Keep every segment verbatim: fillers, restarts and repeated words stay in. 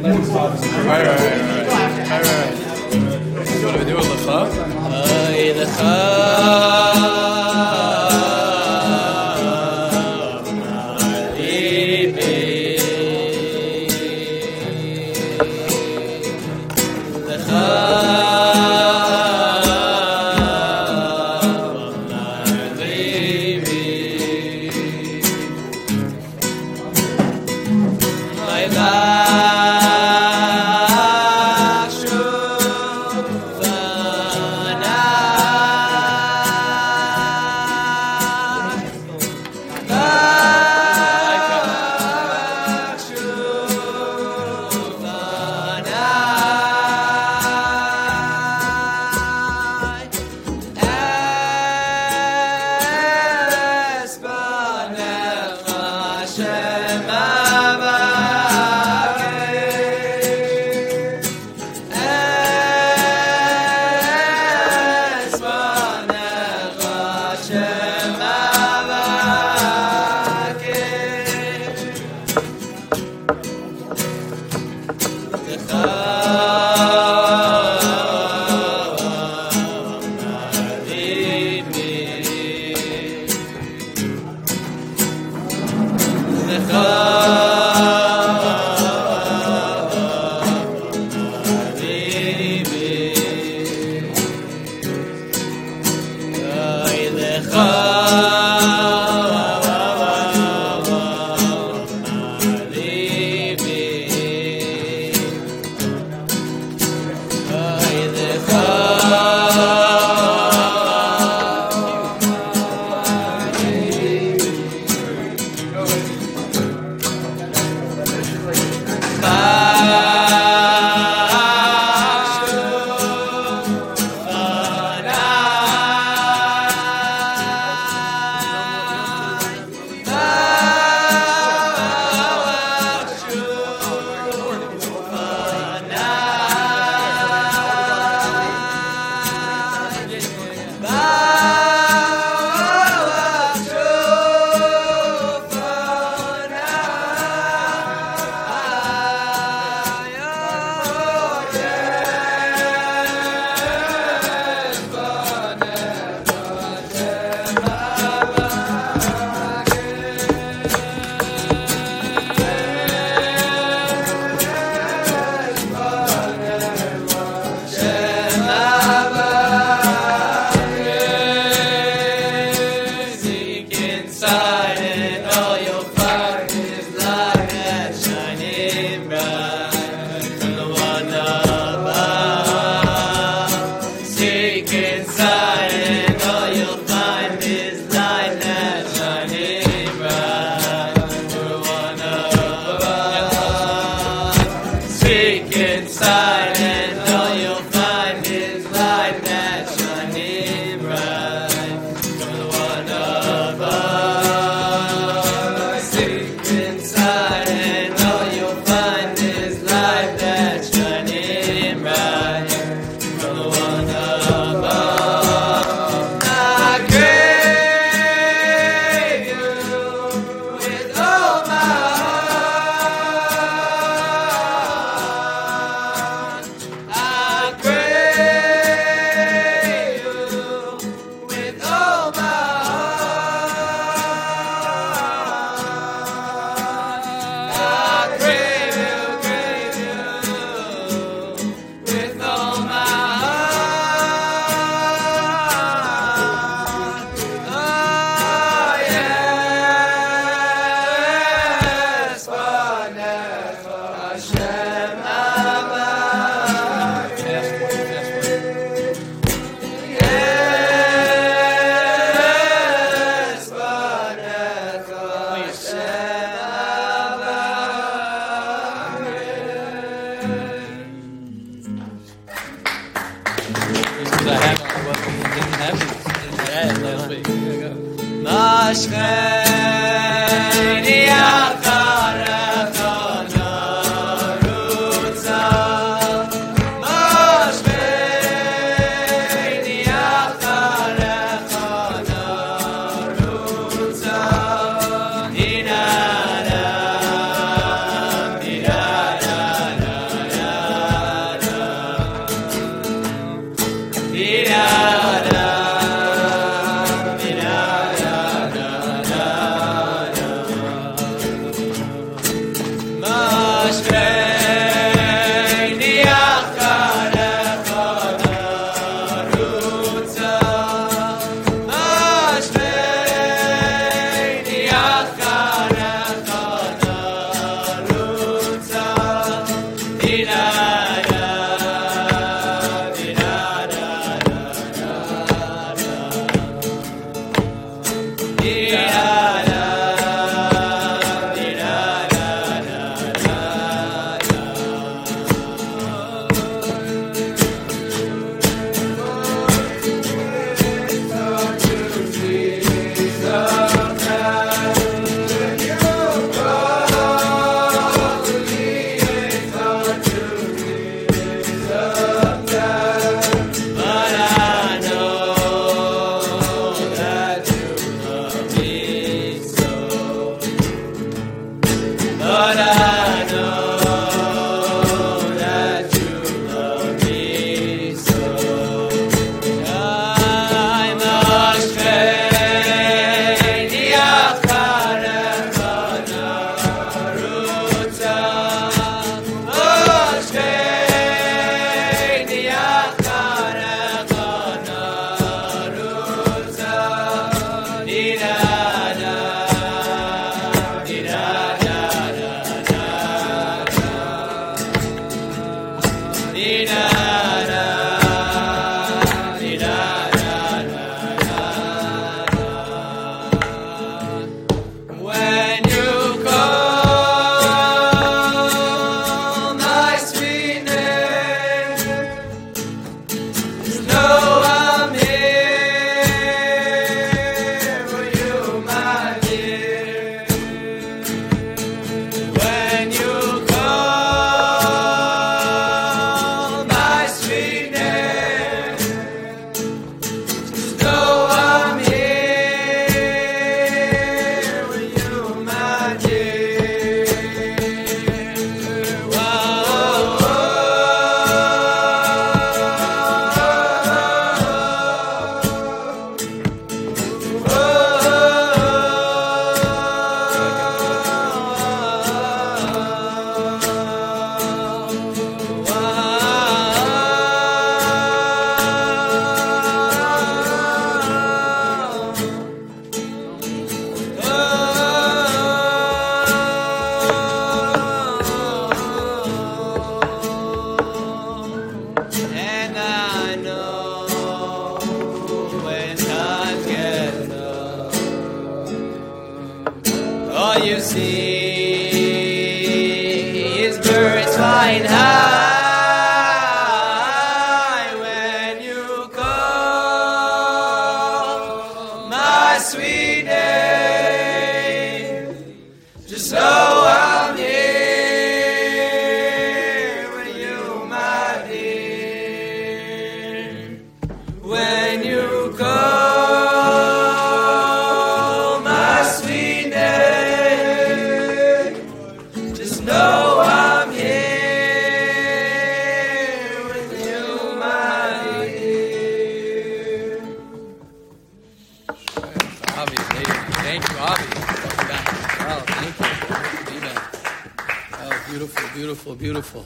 right, right, right, right, right. So what do we do with Lecha? Ay, Lecha. flying high when you call my sweet name. Just know I'm here with you, my dear. When you call my sweet name, just know I'm here with you, my dear. Avi, thank you, Avi. Oh, thank you. Amen. Oh, beautiful, beautiful, beautiful.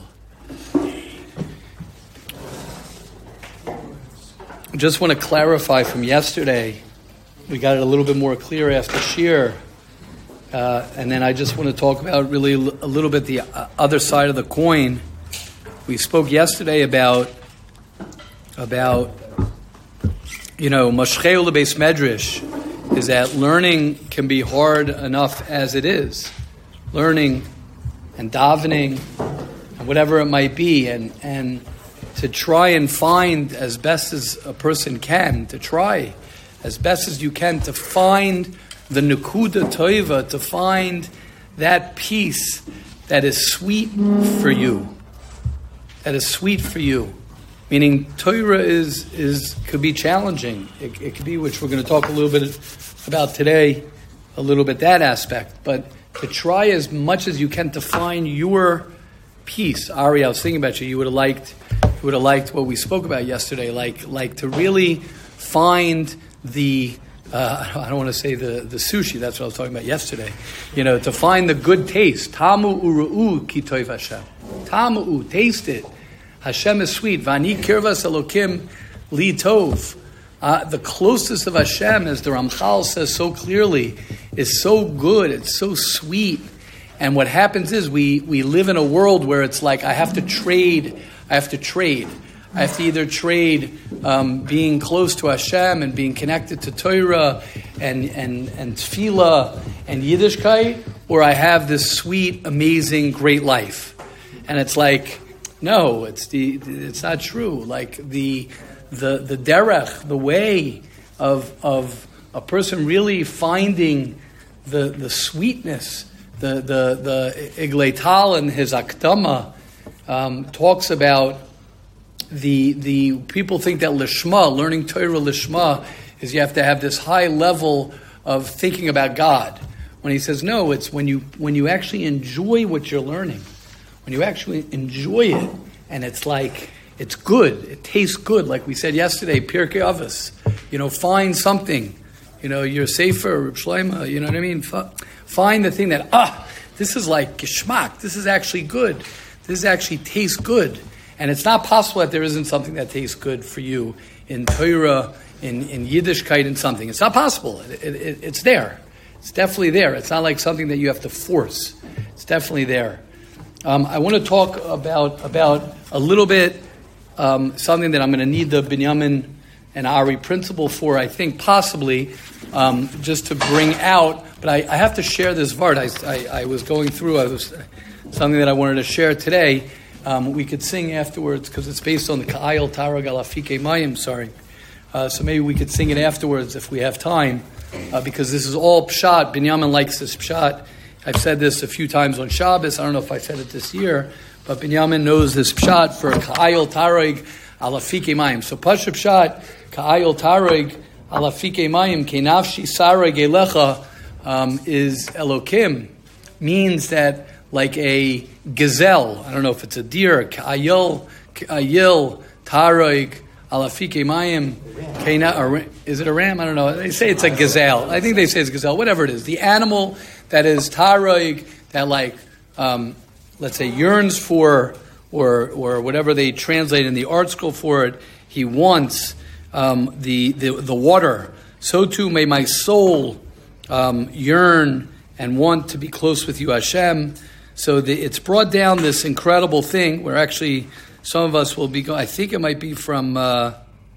Just want to clarify from yesterday. We got it a little bit more clear after Shir. Uh, and then I just want to talk about really a little bit the other side of the coin. We spoke yesterday about, about you know, Moshchei Lebeis Medrash, is that learning can be hard enough as it is. Learning and davening and whatever it might be, and, and to try and find as best as a person can, to try as best as you can to find the Nekuda Toiva, to find that peace that is sweet for you. That is sweet for you. Meaning Torah is, is could be challenging. It, it could be, which we're going to talk a little bit about today, a little bit that aspect. But to try as much as you can to find your peace. Ari, I was thinking about you. You would have liked, you would have liked what we spoke about yesterday. Like, like to really find the. Uh, I don't want to say the, the sushi. That's what I was talking about yesterday. You know, to find the good taste. Tamu uru'u ki toiv Hashem. Tamu, taste it. Hashem is sweet. Vani kirvas elokim li tov. Uh, the closest of Hashem, as the Ramchal says so clearly, is so good. It's so sweet. And what happens is we, we live in a world where it's like I have to trade. I have to trade. I have to either trade um, being close to Hashem and being connected to Torah and and and Tefillah and Yiddishkeit, or I have this sweet, amazing, great life. And it's like, no, it's the it's not true. Like the the the derech, the way of of a person really finding the the sweetness, the the the Iglei Tal and his Akdama um, talks about. The the people think that lishma, learning Torah lishma, is you have to have this high level of thinking about God. When he says no, it's when you when you actually enjoy what you're learning, when you actually enjoy it, and it's like it's good, it tastes good. Like we said yesterday, Pirkei Avos, you know, find something, you know, your sefer, Reb Shlomo, you know what I mean. Find the thing that ah, this is like geschmack. This is actually good. This actually tastes good. And it's not possible that there isn't something that tastes good for you in Torah, in, in Yiddishkeit, in something. It's not possible. It, it, it, it's there. It's definitely there. It's not like something that you have to force. It's definitely there. Um, I want to talk about about a little bit um, something that I'm going to need the Binyamin and Ari principle for, I think, possibly, um, just to bring out. But I, I have to share this vart. I, I, I was going through, I was something that I wanted to share today. Um, we could sing afterwards because it's based on the Ka'ayil Tarag Alafike Mayim, sorry. Uh, so maybe we could sing it afterwards if we have time, uh, because this is all Pshat. Binyamin likes this Pshat. I've said this a few times on Shabbos. I don't know if I said it this year, but Binyamin knows this Pshat for Ka'ayil Tarag Alafike Mayim. So Pasha Pshat, Ka'ayil Tarag Alafike Mayim, Kenafshi Sarag Elecha, um, is Elokim, means that like a gazelle, I don't know if it's a deer, ka'ayil, ka'ayil, taroig, alafike mayim, is it a ram? I don't know. They say it's a gazelle. I think they say it's a gazelle, whatever it is. The animal that is taroig, that like, um, let's say yearns for, or or whatever they translate in the art school for it, he wants um, the, the, the water. So too may my soul um, yearn and want to be close with you, Hashem. So the, it's brought down this incredible thing where actually some of us will be going, I think it might be from uh,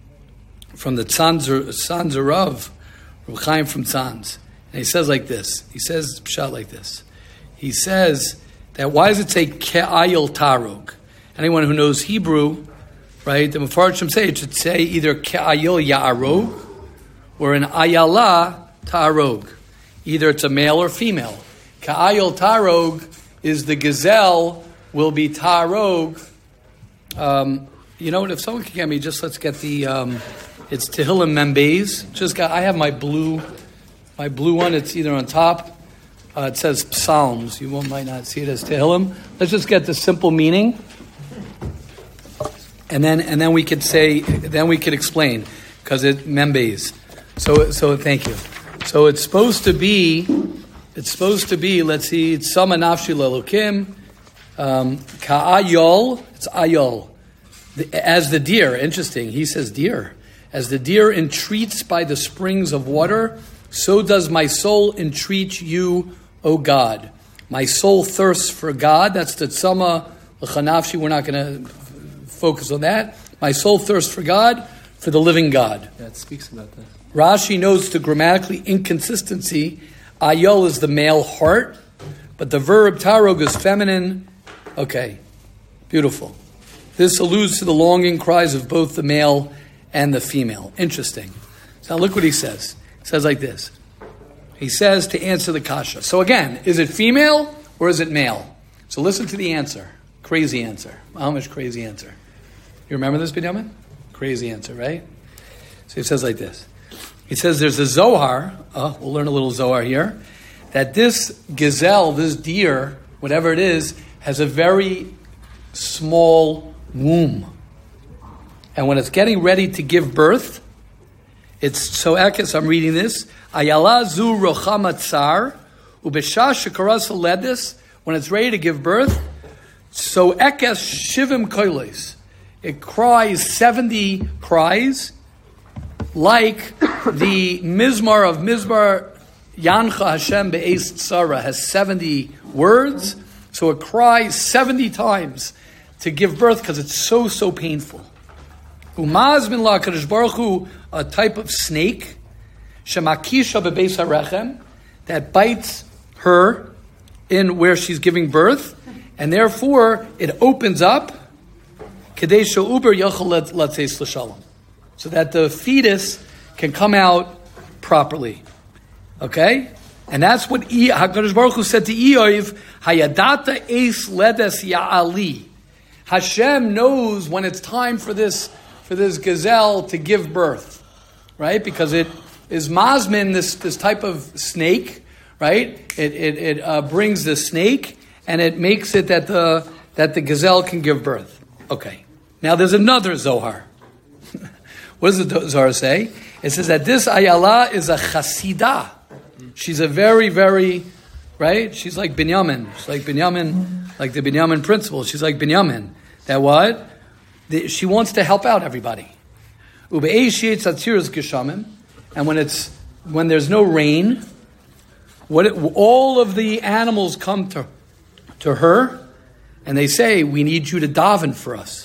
from the Tzanz Rav, Reb Chaim from Tzanz. And he says like this. He says pshat like this. He says that why does it say Ke'ayil Tarog? Anyone who knows Hebrew, right, the Mefarshim say it should say either Ke'ayil Ya'arog or an Ayala Tarog. Either it's a male or female. Ke'ayil Tarog is the gazelle will be Tarog. Um, you know what, if someone can get me, just let's get the, um, it's Tehillim Membez. Just got, I have my blue, my blue one, it's either on top. Uh, it says Psalms. You won't, might not see it as Tehillim. Let's just get the simple meaning, and then and then we could say, then we could explain, because it Membez. So so thank you. So it's supposed to be, it's supposed to be. Let's see, it's Sama Nafshi Lelokim, Ka'ayol. It's Ayol, as the deer. Interesting. He says deer, as the deer entreats by the springs of water. So does my soul entreat you, O God. My soul thirsts for God. That's the Tzama L'chanafshi. We're not going to focus on that. My soul thirsts for God, for the living God. Yeah, it speaks about that. Rashi notes the grammatically inconsistency. Ayol is the male heart, but the verb tarog is feminine. Okay, beautiful. This alludes to the longing cries of both the male and the female. Interesting. So now look what he says. It says like this. He says to answer the kasha. So again, is it female or is it male? So listen to the answer. Crazy answer. How much crazy answer? You remember this, Binyamin? Crazy answer, right? So he says like this. He says there's a Zohar. Oh, we'll learn a little Zohar here. That this gazelle, this deer, whatever it is, has a very small womb. And when it's getting ready to give birth, it's so ekes, I'm reading this. Ayala zu rochama tsar, ubeshash shekaras ledis, when it's ready to give birth, so ekes shivim koiles. It cries seventy cries, like the Mizmar of Mizmar Yancha Hashem Be'ez Tzara has seventy words, so it cries seventy times to give birth because it's so, so painful. Umaz min la Kadosh Baruch Hu, a type of snake, shemakisha bebeis harechem, that bites her in where she's giving birth, and therefore it opens up, kedei she'uber yochel latzeis l'shalom, so that the fetus can come out properly. Okay, and that's what Hakadosh Baruch Hu said to Eov, Hayadata eis ledes ya'ali. Hashem knows when it's time for this. For this gazelle to give birth, right? Because it is mazmin, this, this type of snake, right? It it, it uh, brings the snake and it makes it that the that the gazelle can give birth. Okay. Now there's another Zohar. What does the Zohar say? It says that this Ayala is a chasidah. She's a very, very, right? She's like Binyamin. She's like Binyamin, like the Binyamin principle. She's like Binyamin. That what? She wants to help out everybody. And when it's when there's no rain, what it, all of the animals come to, to her, and they say, "We need you to daven for us."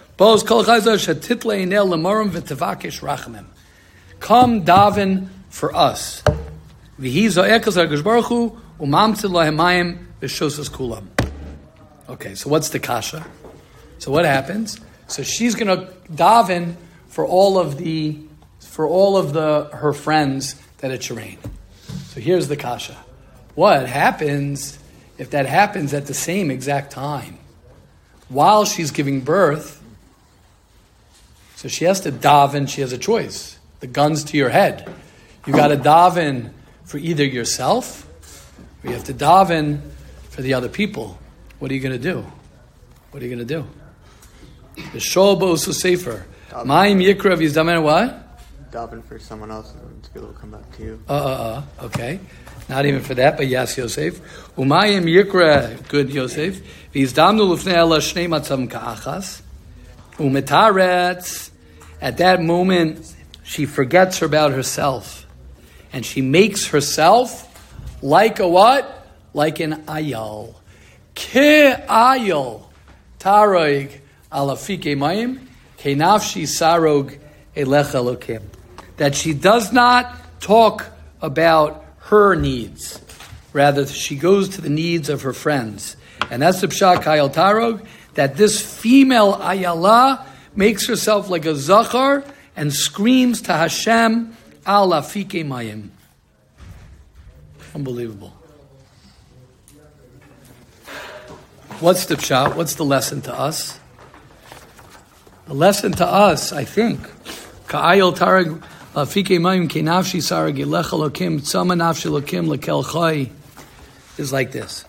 Come daven for us. Okay, so what's the kasha? So what happens? So she's going to daven for all of the, for all of the her friends that it should rain. So here's the kasha: what happens if that happens at the same exact time, while she's giving birth? So she has to daven. She has a choice. The gun's to your head. You got to daven for either yourself, or you have to daven for the other people. What are you going to do? What are you going to do? The Shol Bo'osu Sefer. Ma'im Yikra V'Yizdamen what? Daven for someone else and to be able to come back to you. Uh, uh, uh, okay. Not even for that, but yes, Yosef. Umayim Yikra, good Yosef. V'Yizdamnu L'fnei Ela Shnei Matzam Ka'achas. Umetaretz. At that moment, she forgets about herself. And she makes herself like a what? Like an ayal. Ke ayal. Taroig. Alafike mayim, kenafshi sarog elech elokim. That she does not talk about her needs. Rather, she goes to the needs of her friends. And that's the Pshat Kayal Tarog, that this female Ayala makes herself like a Zachar and screams to Hashem, Al Afike Mayim. Unbelievable. What's the Pshat? What's the lesson to us? The lesson to us, I think, Ka'ayel Tarag Afike Mayim Kenafshi Sarag Yelech Elokim Tzama Nafshi Elokim Lekel Chai is like this.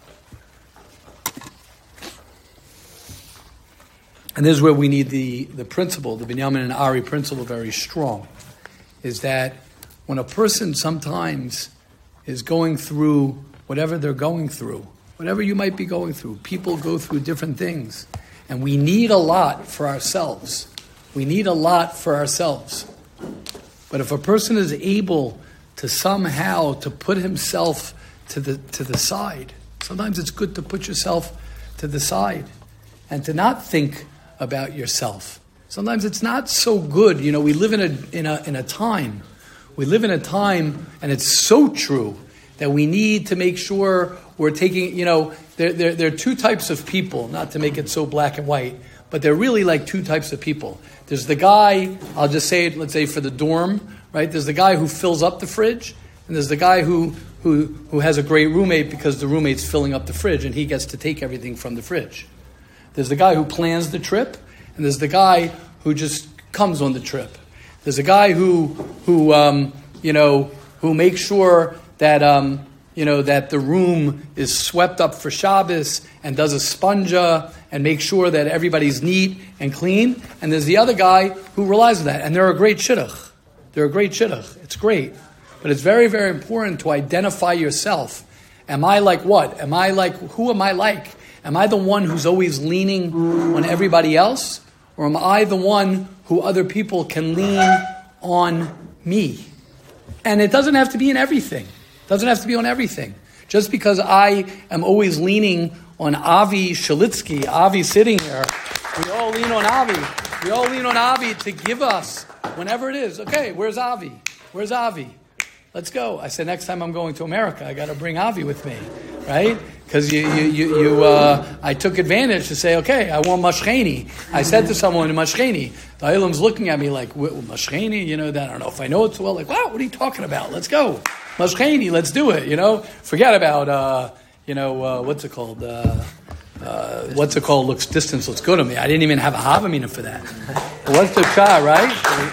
And this is where we need the, the principle, the Binyamin and Ari principle, very strong, is that when a person sometimes is going through whatever they're going through, whatever you might be going through, people go through different things, and we need a lot for ourselves. We need a lot for ourselves. But if a person is able to somehow to put himself to the to the side, sometimes it's good to put yourself to the side and to not think about yourself. Sometimes it's not so good. You know, we live in a in a in a time. We live in a time, and it's so true, that we need to make sure we're taking, you know, there, there, there are two types of people, not to make it so black and white, but they're really like two types of people. There's the guy, I'll just say it, let's say for the dorm, right? There's the guy who fills up the fridge, and there's the guy who who who has a great roommate because the roommate's filling up the fridge and he gets to take everything from the fridge. There's the guy who plans the trip, and there's the guy who just comes on the trip. There's a guy who, who um, you know, who makes sure that, um, you know, that the room is swept up for Shabbos and does a sponja and makes sure that everybody's neat and clean. And there's the other guy who relies on that. And they're a great shidduch. They're a great shidduch. It's great. But it's very, very important to identify yourself. Am I like what? Am I like, who am I like? Am I the one who's always leaning on everybody else? Or am I the one who other people can lean on me? And it doesn't have to be in everything. It doesn't have to be on everything. Just because I am always leaning on Avi Shalitsky, Avi sitting here, we all lean on Avi. We all lean on Avi to give us, whenever it is, okay, where's Avi? Where's Avi? Let's go. I said, next time I'm going to America, I got to bring Avi with me, right? Because you, you, you, you uh, I took advantage to say, okay, I want Mashcheni. I said to someone, Mashcheni. The Ilam's looking at me like, Mashcheni, you know, that I don't know if I know it so well. Like, wow, what are you talking about? Let's go. Mashcheni, let's do it, you know. Forget about, uh, you know, uh, what's it called? Uh, uh, what's it called? Looks distance, looks good on me. I didn't even have a Havamina for that. What's the shot, right?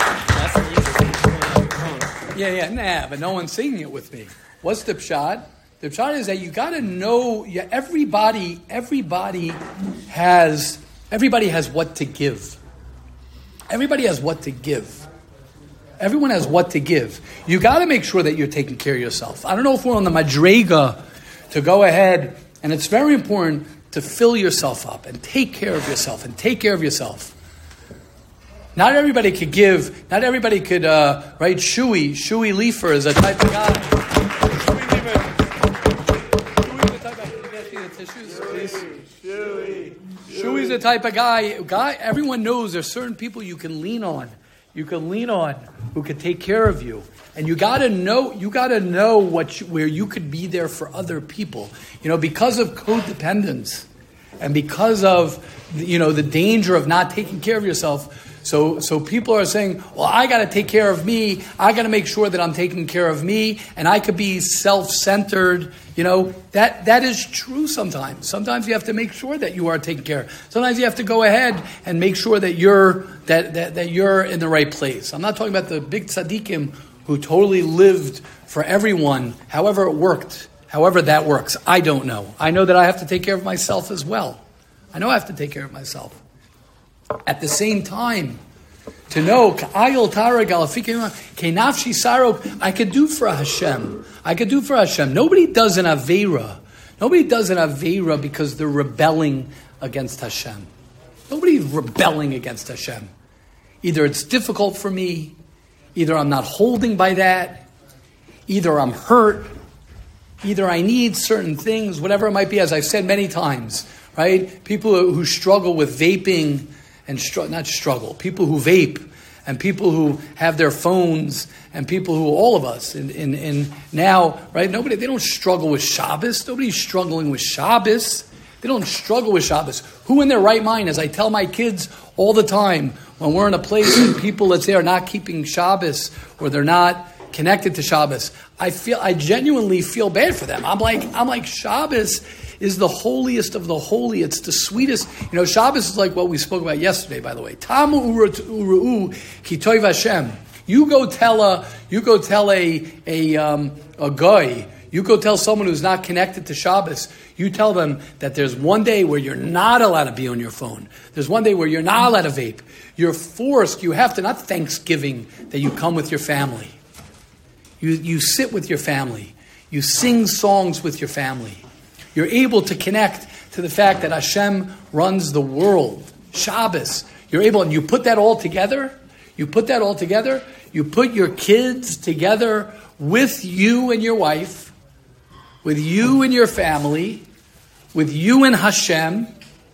Yeah, yeah, nah, but no one's singing it with me. What's the pshat? The pshat is that you got to know. Yeah, everybody, everybody has, everybody has what to give. Everybody has what to give. Everyone has what to give. You got to make sure that you're taking care of yourself. I don't know if we're on the madrega to go ahead, and it's very important to fill yourself up and take care of yourself and take care of yourself. Not everybody could give, not everybody could, uh, right, Shui, Shui Leifer is a type of guy. Shui Leifer. Shui's the type of, can you get me the tissues, please? Shui. Shui's the type of guy, guy, everyone knows there's certain people you can lean on. You can lean on who can take care of you. And you gotta know, you gotta know what you, where you could be there for other people. You know, because of codependence and because of, you know, the danger of not taking care of yourself. So so people are saying, well, I got to take care of me. I got to make sure that I'm taking care of me. And I could be self-centered. You know, that that is true sometimes. Sometimes you have to make sure that you are taken care of. Sometimes you have to go ahead and make sure that you're that, that, that you're in the right place. I'm not talking about the big tzaddikim who totally lived for everyone, however it worked, however that works. I don't know. I know that I have to take care of myself as well. I know I have to take care of myself. At the same time, to know, I could do for Hashem. I could do for Hashem. Nobody does an Aveira. Nobody does an Aveira because they're rebelling against Hashem. Nobody's rebelling against Hashem. Either it's difficult for me, either I'm not holding by that, either I'm hurt, either I need certain things, whatever it might be, as I've said many times, right? People who struggle with vaping, and str- not struggle, people who vape, and people who have their phones, and people who, all of us, and in, in, in now, right? Nobody, they don't struggle with Shabbos. Nobody's struggling with Shabbos. They don't struggle with Shabbos. Who in their right mind, as I tell my kids all the time, when we're in a place and people, let's say, are not keeping Shabbos or they're not connected to Shabbos, I feel, I genuinely feel bad for them. I'm like, I'm like, Shabbos is the holiest of the holy. It's the sweetest. You know, Shabbos is like what we spoke about yesterday, by the way. Tamu uru'u ki toiv Hashem. You go tell a, you go tell a, a, um, a guy, you go tell someone who's not connected to Shabbos, you tell them that there's one day where you're not allowed to be on your phone. There's one day where you're not allowed to vape. You're forced, you have to, not Thanksgiving, that you come with your family. You, you sit with your family. You sing songs with your family. You're able to connect to the fact that Hashem runs the world. Shabbos. You're able, and you put that all together. You put that all together. You put your kids together with you and your wife, with you and your family, with you and Hashem,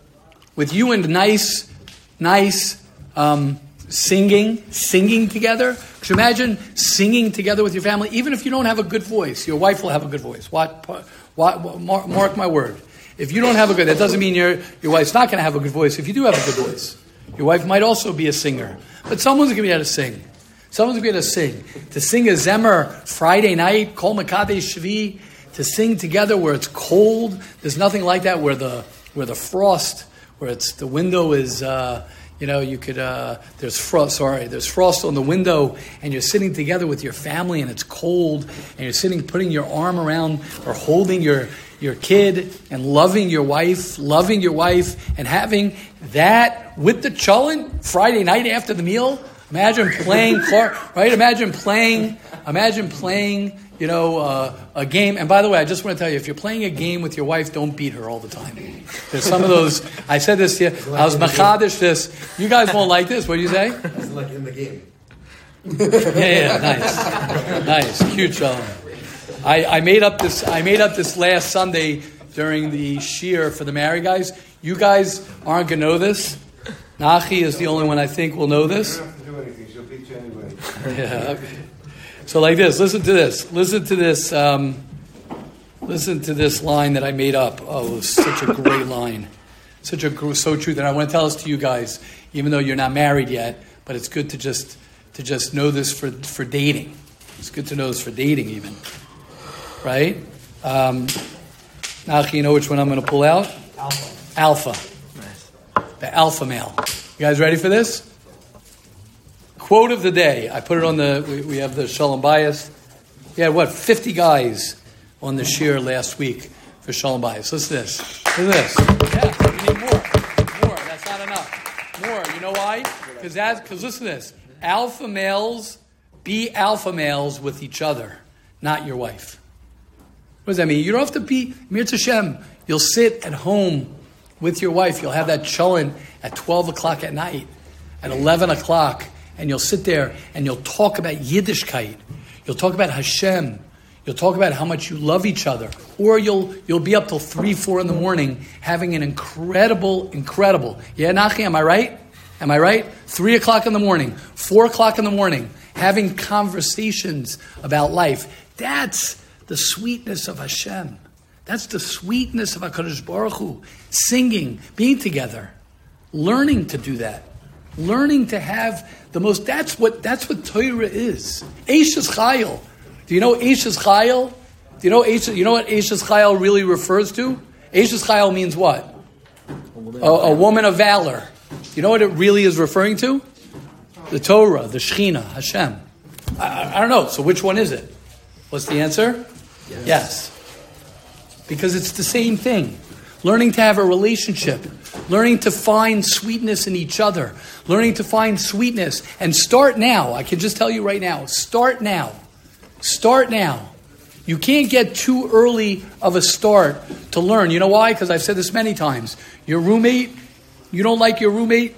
with you and nice, nice um, singing, singing together. Could you imagine singing together with your family? Even if you don't have a good voice, your wife will have a good voice. What, what, mark, mark my word. If you don't have a good, that doesn't mean your your wife's not going to have a good voice. If you do have a good voice, your wife might also be a singer. But someone's going to be able to sing. Someone's going to be able to sing. To sing a Zemer Friday night, Kol Mekadesh Shvi, to sing together where it's cold. There's nothing like that where the where the frost, where it's the window is. Uh, You know, you could, uh, there's frost, sorry, there's frost on the window and you're sitting together with your family and it's cold and you're sitting, putting your arm around or holding your, your kid and loving your wife, loving your wife and having that with the cholent Friday night after the meal. Imagine playing, right? Imagine playing, imagine playing, you know, uh, a game. And by the way, I just want to tell you, if you're playing a game with your wife, don't beat her all the time. There's some of those, I said this to you, I was machadish this. You guys won't like this. What do you say? It's like in the game. Yeah, yeah, nice. Nice. Cute, Shalom. I, I made up this, I made up this last Sunday during the shiur for the married guys. You guys aren't going to know this. Nachi is the only one I think will know this. You don't have to do anything. She'll beat you anyway. Yeah. Okay. So like this, listen to this. Listen to this. Um, listen to this line that I made up. Oh, it was such a great line. Such a so true that I want to tell this to you guys, even though you're not married yet. But it's good to just to just know this for, for dating. It's good to know this for dating, even. Right? Um, Nachi, you know which one I'm going to pull out? Alpha. Alpha. Nice. The alpha male. You guys ready for this? Quote of the day. I put it on the, we, we have the Shalom Bayis. We had, what, fifty guys on the shiur last week for Shalom Bayis. Listen to this. Listen to this. Yeah, we need more. More. That's not enough. More. You know why? Because that's, because listen to this. Alpha males be alpha males with each other, not your wife. What does that mean? You don't have to be Mirz Hashem. You'll sit at home with your wife. You'll have that cholent at twelve o'clock at night, at eleven o'clock. And you'll sit there and you'll talk about Yiddishkeit. You'll talk about Hashem. You'll talk about how much you love each other. Or you'll you'll be up till three, four in the morning having an incredible, incredible. Yeah, Nachi, am I right? Am I right? Three o'clock in the morning, four o'clock in the morning, having conversations about life. That's the sweetness of Hashem. That's the sweetness of HaKadosh Baruch Hu. Singing, being together, learning to do that. Learning to have the most, that's what that's what Torah is. Eishes Chayil. Do you know Eishes Chayil? Do you know Eishes, you know what Eishes Chayil really refers to? Eishes Chayil means what? A, a woman of valor. Do you know what it really is referring to? The Torah, the Shechina, Hashem. I, I don't know. So which one is it? What's the answer? Yes. Yes. Because it's the same thing. Learning to have a relationship. Learning to find sweetness in each other. Learning to find sweetness. And start now. I can just tell you right now. Start now. Start now. You can't get too early of a start to learn. You know why? Because I've said this many times. Your roommate, you don't like your roommate?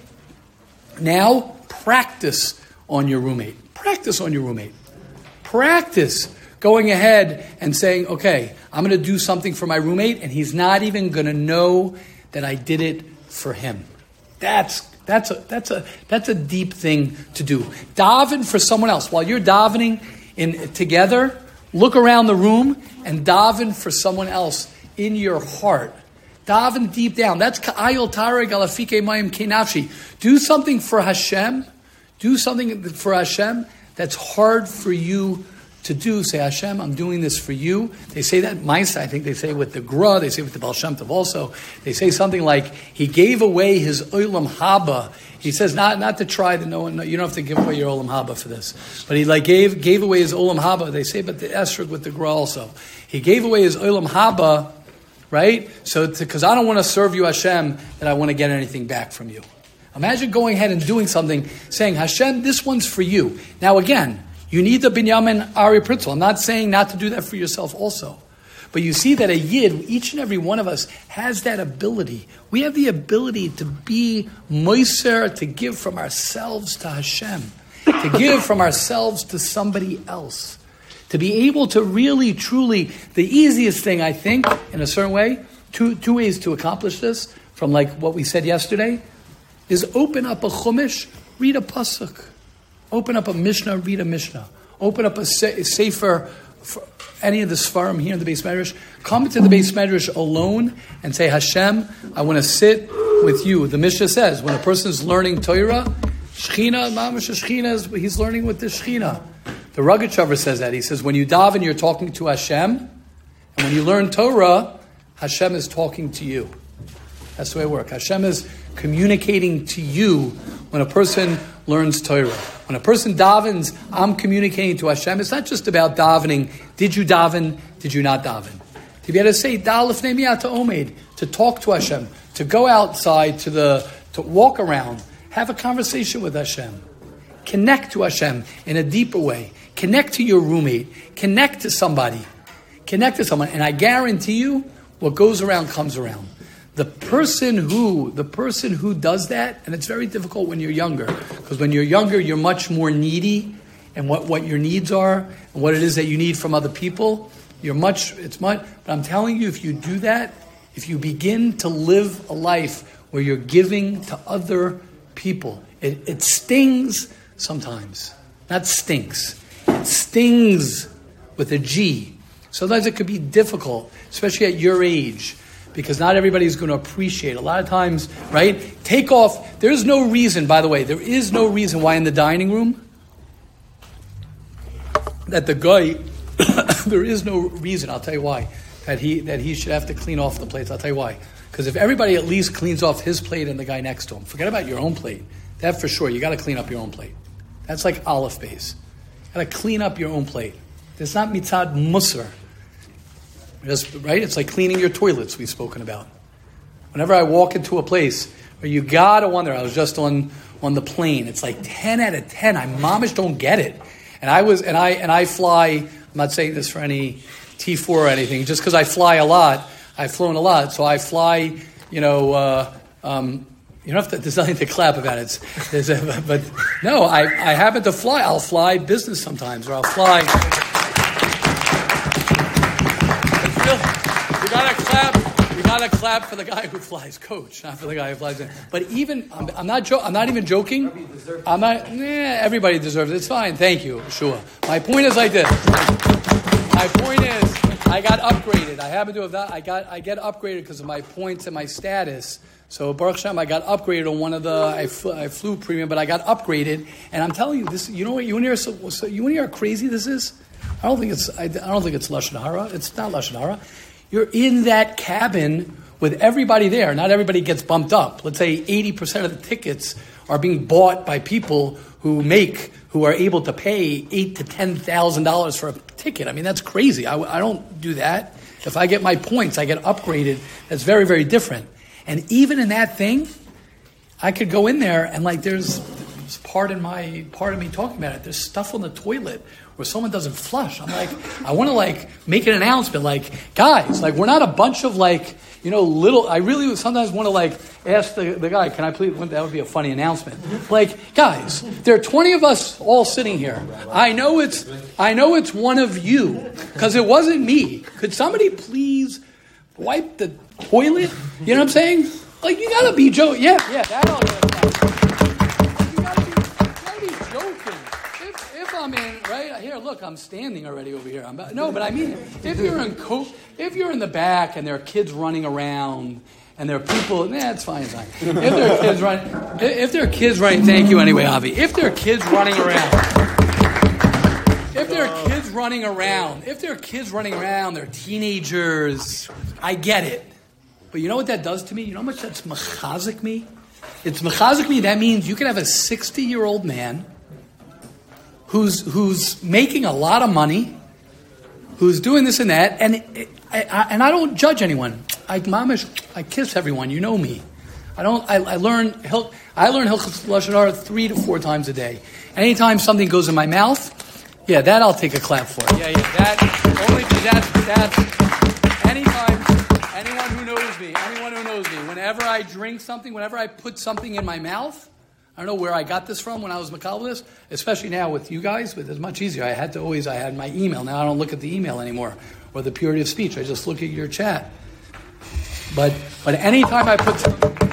Now, practice on your roommate. Practice on your roommate. Practice going ahead and saying, okay, I'm going to do something for my roommate, and he's not even going to know that I did it for him. That's that's a that's a that's a deep thing to do. Daven for someone else while you're davening in together. Look around the room and daven for someone else in your heart. Daven deep down. That's ka'ayol tareg alafike mayim kenafshi. Do something for Hashem. Do something for Hashem that's hard for you to do. Say, Hashem, I'm doing this for you. They say that, Maisa, I think they say with the Gra, they say with the Baal Shem Tov also. They say something like, he gave away his Olam Haba. He says, not not to try to know, no, you don't have to give away your Olam Haba for this. But he like gave gave away his Olam Haba. They say, but the Esrog with the Gra also. He gave away his Olam Haba, right? So, because I don't want to serve you, Hashem, that I want to get anything back from you. Imagine going ahead and doing something, saying, Hashem, this one's for you. Now again, you need the Binyamin Ari principle. I'm not saying not to do that for yourself also. But you see that a Yid, each and every one of us, has that ability. We have the ability to be moiser, to give from ourselves to Hashem, to give from ourselves to somebody else. To be able to really, truly, the easiest thing, I think, in a certain way, two, two ways to accomplish this, from like what we said yesterday, is open up a chumash, read a pasuk. Open up a Mishnah, read a Mishnah. Open up a, se- a Sefer, for any of the Sfarim here in the Beis Medrash. Come to the Beis Medrash alone and say, Hashem, I want to sit with you. The Mishnah says, when a person is learning Torah, Shechina, Mamash Shechina, is, he's learning with the Shechina. The Rogatchover says that. He says, when you daven, you're talking to Hashem. And when you learn Torah, Hashem is talking to you. That's the way it works. Hashem is communicating to you when a person learns Torah. When a person davens, I'm communicating to Hashem. It's not just about davening. Did you daven? Did you not daven? To be able to say, Dalef Nemiyata Omed, to talk to Hashem, to go outside, to the to walk around, have a conversation with Hashem. Connect to Hashem in a deeper way. Connect to your roommate. Connect to somebody. Connect to someone. And I guarantee you, what goes around comes around. The person who, the person who does that, and it's very difficult when you're younger, because when you're younger, you're much more needy, and what, what your needs are, and what it is that you need from other people. You're much, it's much, but I'm telling you, if you do that, if you begin to live a life where you're giving to other people, it, it stings sometimes. Not stinks. It stings with a G. Sometimes it could be difficult, especially at your age, because not everybody's going to appreciate. A lot of times, right? Take off. There's no reason, by the way, there is no reason why in the dining room that the guy, there is no reason, I'll tell you why, that he that he should have to clean off the plates. I'll tell you why. Because if everybody at least cleans off his plate and the guy next to him, forget about your own plate. That for sure, you got to clean up your own plate. That's like olive base. You got to clean up your own plate. It's not mitzad musar. Just, right? It's like cleaning your toilets we've spoken about. Whenever I walk into a place where you gotta wonder, I was just on, on the plane. It's like ten out of ten. I momish don't get it. And I was and I and I fly, I'm not saying this for any T four or anything, just because I fly a lot. I've flown a lot. So I fly, you know, uh, um, you don't have to, there's nothing to clap about it. It's, there's a, but no, I, I happen to fly. I'll fly business sometimes, or I'll fly. You gotta clap. You gotta clap for the guy who flies coach, not for the guy who flies in. But even I'm, I'm not. Jo- I'm not even joking. I'm not. Nah, everybody deserves it. It's fine. Thank you. Sure. My point is like this. My point is, I got upgraded. I happen to have. I got. I get upgraded because of my points and my status. So Baruch Hashem, I got upgraded on one of the. I flew, I flew premium, but I got upgraded. And I'm telling you, this. You know what? You want to hear? So, so you want to hear how crazy this is? I don't think it's. I, I don't think it's lashon hara. It's not lashon hara. You're in that cabin with everybody there. Not everybody gets bumped up. Let's say eighty percent of the tickets are being bought by people who make, who are able to pay eight to ten thousand dollars for a ticket. I mean, that's crazy. I, I don't do that. If I get my points, I get upgraded. That's very, very different. And even in that thing, I could go in there and like there's, there's part in my part of me talking about it. There's stuff on the toilet where someone doesn't flush. I'm like, I want to like make an announcement, like, guys, like we're not a bunch of like, you know, little. I really sometimes want to like ask the, the guy, can I please? That would be a funny announcement. Like, guys, there are twenty of us all sitting here. I know it's, I know it's one of you because it wasn't me. Could somebody please wipe the toilet? You know what I'm saying? Like, you gotta be joking. Yeah, yeah, that'll get us. You gotta be, you gotta be joking. If, if I'm in, right here, look. look, I'm standing already over here. I'm about, no, but I mean, if you're in co- if you're in the back and there are kids running around and there are people, nah, it's fine, it's fine. If there are kids running, if there are kids running, thank you anyway, Avi. If there are kids running around, if there are kids running around, if there are kids running around, they're teenagers, I get it. But you know what that does to me? You know how much that's mechazik me? It's mechazik me. That means you can have a sixty-year-old man who's who's making a lot of money, who's doing this and that, and it, I, I, and I don't judge anyone. I mamish, I kiss everyone. You know me. I don't. I, I learn. I learn Hilchos Lashon Hara three to four times a day. Anytime something goes in my mouth, yeah, that I'll take a clap for. Yeah, yeah, that only that's that's anytime. Anyone who knows me, anyone who knows me, whenever I drink something, whenever I put something in my mouth, I don't know where I got this from when I was makabel this, especially now with you guys, but it's much easier. I had to always, I had my email. Now I don't look at the email anymore, or the purity of speech. I just look at your chat. But but anytime I put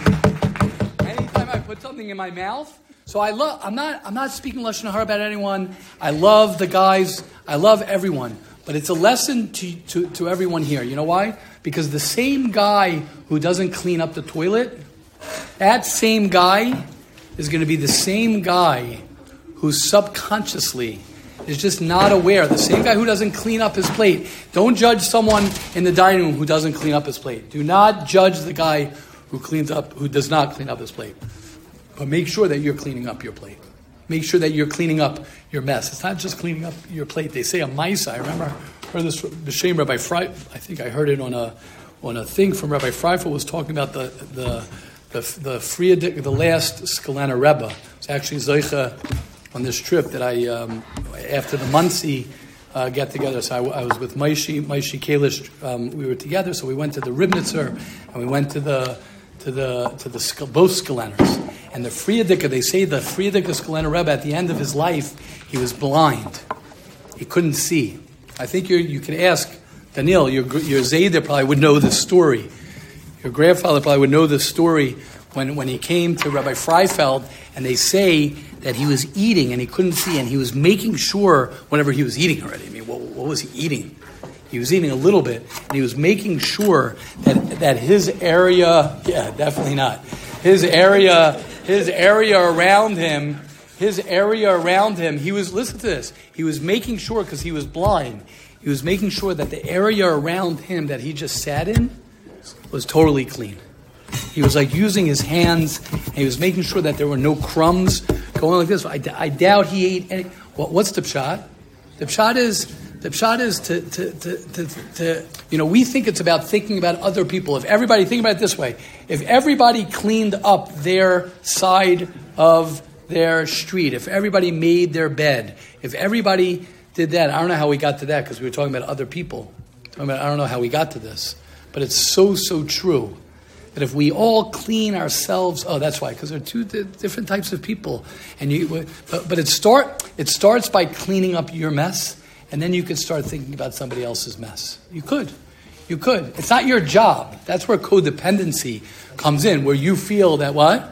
anytime I put something in my mouth, so I love. I'm not I'm not speaking lashon hara about anyone. I love the guys. I love everyone. But it's a lesson to, to, to everyone here. You know why? Because the same guy who doesn't clean up the toilet, that same guy is going to be the same guy who subconsciously is just not aware. The same guy who doesn't clean up his plate. Don't judge someone in the dining room who doesn't clean up his plate. Do not judge the guy who cleans up, who does not clean up his plate. But make sure that you're cleaning up your plate. Make sure that you're cleaning up your mess. It's not just cleaning up your plate. They say a maisa. I remember I heard this from B'Shem Rabbi Fry. I think I heard it on a on a thing from Rabbi Freifel was talking about the the the the Friedik, the last Skalana Rebbe. It's actually Zoicha on this trip that I um, after the Muncie uh, get together. So I, I was with Maishi Maishi Kalish. Um, we were together. So we went to the Ribnitzer and we went to the to the to the both Skalanas. And the Friedik, they say the Friedik Skalana Rebbe at the end of his life, he was blind. He couldn't see. I think you're, you can ask Daniel, your your Zayder probably would know this story. Your grandfather probably would know this story when, when he came to Rabbi Freifeld, and they say that he was eating and he couldn't see, and he was making sure whatever he was eating already. I mean, what, what was he eating? He was eating a little bit, and he was making sure that that his area, yeah, definitely not. His area, his area around him, his area around him, he was, listen to this, he was making sure, because he was blind, he was making sure that the area around him that he just sat in was totally clean. He was like using his hands, and he was making sure that there were no crumbs going like this. I, I doubt he ate any, well, what's the pshat? The pshat is, the pshat is to, to, to, to, to, you know, we think it's about thinking about other people. If everybody, think about it this way, if everybody cleaned up their side of their street, if everybody made their bed, if everybody did that, I don't know how we got to that because we were talking about other people. Talking about, I don't know how we got to this, but it's so, so true that if we all clean ourselves, oh, that's why, because there are two di- different types of people. And you, but, but it start, it starts by cleaning up your mess. And then you could start thinking about somebody else's mess. You could. You could. It's not your job. That's where codependency comes in, where you feel that what?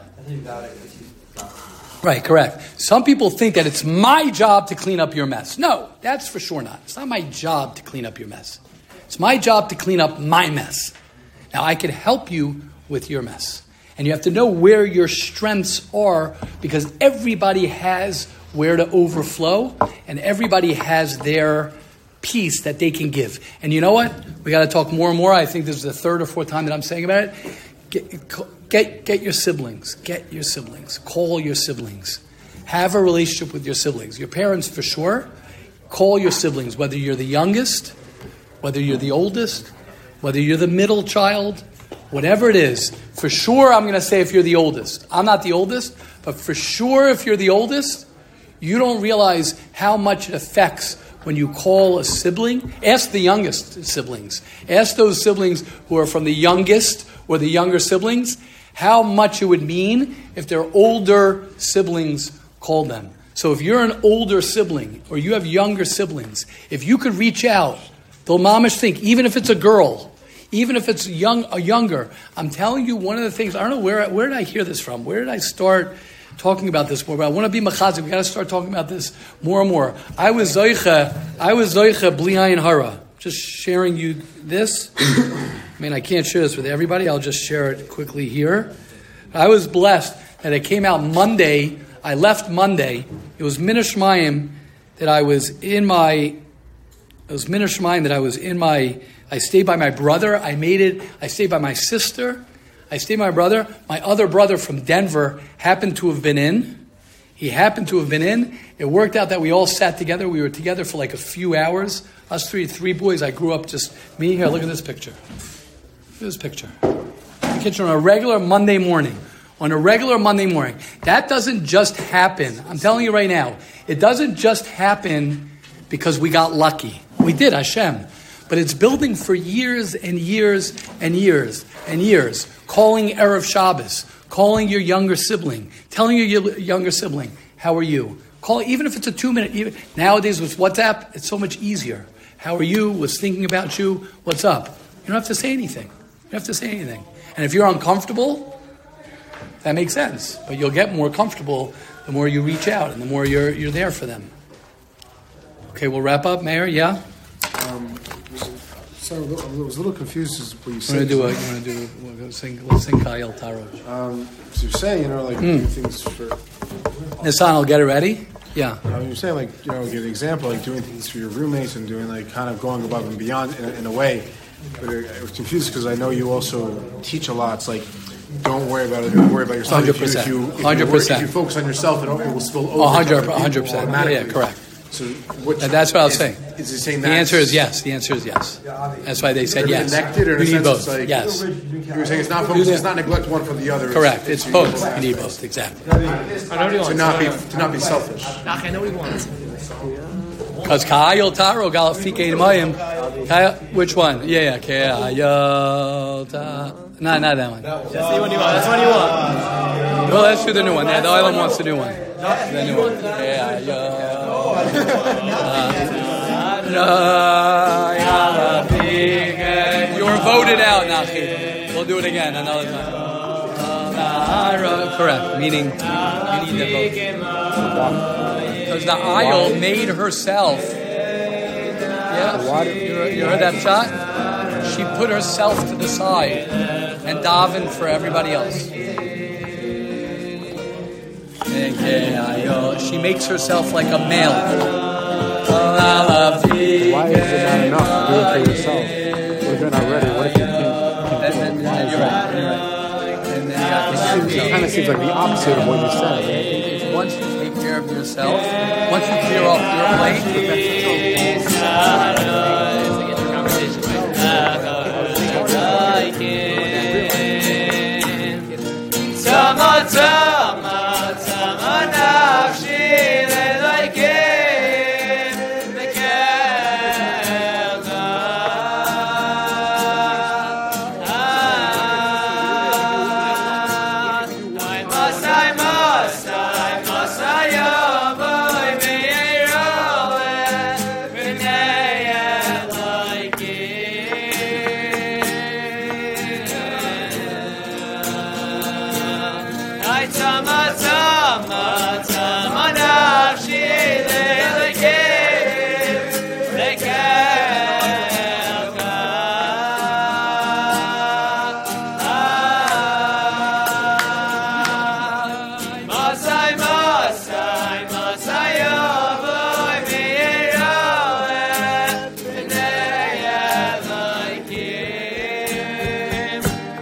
Right, correct. Some people think that it's my job to clean up your mess. No, that's for sure not. It's not my job to clean up your mess. It's my job to clean up my mess. Now, I can help you with your mess. And you have to know where your strengths are, because everybody has where to overflow, and everybody has their piece that they can give. And you know what? We got to talk more and more. I think this is the third or fourth time that I'm saying about it. Get, get, get your siblings. Get your siblings. Call your siblings. Have a relationship with your siblings. Your parents, for sure. Call your siblings, whether you're the youngest, whether you're the oldest, whether you're the middle child, whatever it is. For sure, I'm going to say if you're the oldest. I'm not the oldest, but for sure if you're the oldest, you don't realize how much it affects when you call a sibling. Ask the youngest siblings. Ask those siblings who are from the youngest or the younger siblings how much it would mean if their older siblings called them. So if you're an older sibling or you have younger siblings, if you could reach out, they'll mamish think, even if it's a girl, even if it's young, a younger, I'm telling you one of the things, I don't know where, where did I hear this from? Where did I start? talking about this more, but I want to be machazik. We got to start talking about this more and more. I was zoicha, I was zoicha bli ayin hara. Just sharing you this. I mean, I can't share this with everybody. I'll just share it quickly here. I was blessed that it came out Monday. I left Monday. It was Min Shmayim that I was in my. It was Min Shmayim that I was in my. I stayed by my brother. I made it. I stayed by my sister. I stayed by my brother. My other brother from Denver happened to have been in. He happened to have been in. It worked out that we all sat together. We were together for like a few hours. Us three, three boys. I grew up just me here. Look at this picture. Look at this picture. The kitchen on a regular Monday morning. On a regular Monday morning. That doesn't just happen. I'm telling you right now. It doesn't just happen because we got lucky. We did, Hashem. But it's building for years and years and years and years. Calling Erev Shabbos. Calling your younger sibling. Telling your younger sibling, how are you? Call, even if it's a two minute. Even, nowadays with WhatsApp, it's so much easier. How are you? Was thinking about you. What's up? You don't have to say anything. You don't have to say anything. And if you're uncomfortable, that makes sense. But you'll get more comfortable the more you reach out and the more you're you're there for them. Okay, we'll wrap up, Mayor. Yeah? Um, so I was a little confused as what you You said. want to do a, you want to do a, we'll sing, let's sing Kayel Tarot. Um, so you're saying, you know, like, Mm. do things for... Nissan, I'll get it ready. Yeah. I mean, you're saying, like, you know, give an example, like doing things for your roommates and doing, like, kind of going above and beyond in a, in a way. But I was confused because I know you also teach a lot. It's like, don't worry about it, don't worry about yourself. one hundred percent. If you, if you, if one hundred percent. You, if you focus on yourself, it, it will spill over. Oh, one hundred to other percent. people Yeah, automatically. yeah, correct. So what, And that's what I was is, saying. Is he saying The that? answer is yes. The answer is yes. That's why they said They're yes. connected, or in You a need sense both. it's like, Yes. You were saying it's not focus, it's not neglect one for the other. Correct. It's you both. need You need both. Exactly. To not be to not be selfish. I know what he wants. Because Kayel Taro Galafike Mayim. Which one? Yeah, yeah. Kayel Taro. No, not that one. That's the one you want. That's the one you want. Well, let's do the new one. Yeah, the island wants the new one. The new one. Yeah, yeah. You were voted out, Nachi. We'll do it again another time. Correct. Meaning, you need the vote. Because the aisle made herself. Yeah, you, you heard that shot? She put herself to the side and davened for everybody else. She makes herself like a male. Why is it not enough to do it for yourself? What if you're not ready? What if you can't? And then, and then you're right. You're right. And then you have to It, seems, it kind of seems like the opposite of what you said. Right? once you take care of yourself, once you clear off your plate, Tama, tama, tama nafshi lelaykim mekelcha. I must, I must, I must, I yavoy me'eroeh v'nei elaykim. I tama, tama, tama nafshi lelaykim mekelcha. Masai, Masai, Masai, Yavoy me'eroeh v'nei elaykim.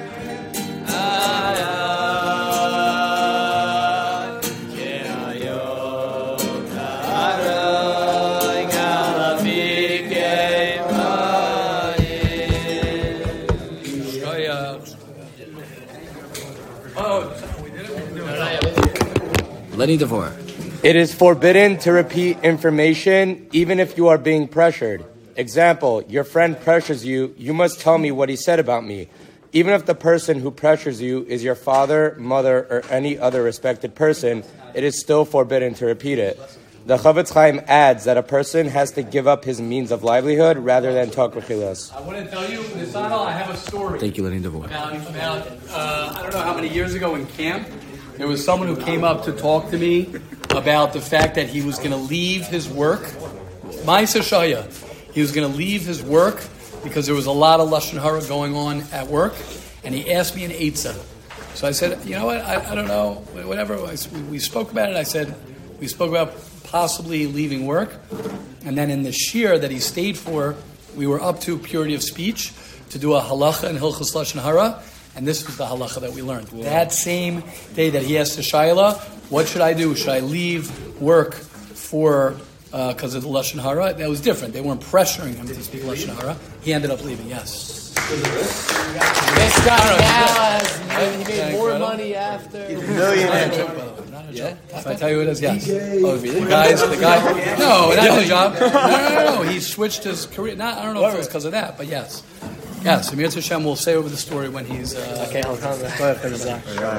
Lenny DeVore. It is forbidden to repeat information even if you are being pressured. Example, your friend pressures you, you must tell me what he said about me. Even if the person who pressures you is your father, mother, or any other respected person, it is still forbidden to repeat it. The Chavetz Chaim adds that a person has to give up his means of livelihood rather than talk rechilas. I want to tell you, Nisano, I have a story. Thank you, Lenny DeVore. About, about uh, I don't know how many years ago in camp, there was someone who came up to talk to me about the fact that he was going to leave his work. Ma'aseh Shaya. He was going to leave his work because there was a lot of Lashon Hara going on at work, and he asked me an eitzah. So I said, you know what, I, I don't know, whatever. I, we, we spoke about it. I said, we spoke about possibly leaving work. And then in the shir that he stayed for, we were up to purity of speech to do a halacha in Hilchos Lashon Hara. And this was the halacha that we learned. Yeah. That same day that he asked the Shaila, what should I do? Should I leave work for, because uh, of the Lashon Hara? That was different. They weren't pressuring him to speak Lashon Hara. He ended up leaving, yes. This guy now has, he made more money after. Yeah. If I tell you what it is, yes. Oh, really? The guys, the guy. No, not his job. No, no, no, no. He switched his career. Not, I don't know if it was because of that, but yes. Yes, Amir Hashem will say over the story when he's. Uh, okay, I'll come back.